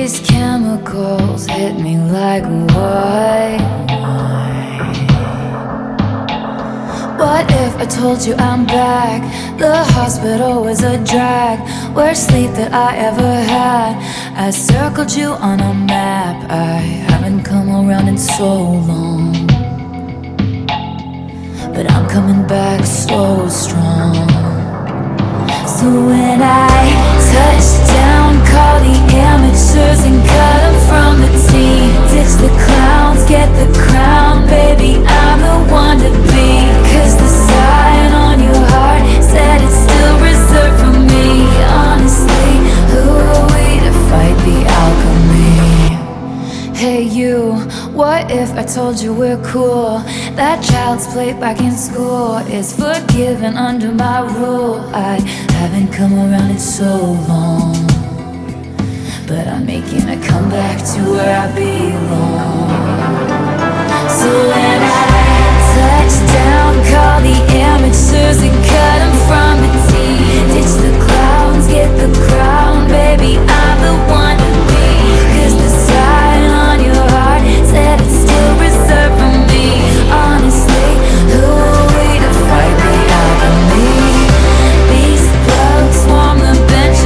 These chemicals hit me like what? What if I told you I'm back? The hospital was a drag, worst sleep that I ever had. I circled you on a map. I haven't come around in so long, but I'm coming back so strong. So when I touch down, call the amateurs and cut them from the team. Ditch the clowns, get the crown, baby, I'm the one to be. Cause the sign on your heart said it's still reserved for me. Honestly, who are we to fight the alchemy? Hey you, what if I told you we're cool? That child's play back in school is forgiven under my rule. I haven't come around in so long, but I'm making a comeback to where I belong.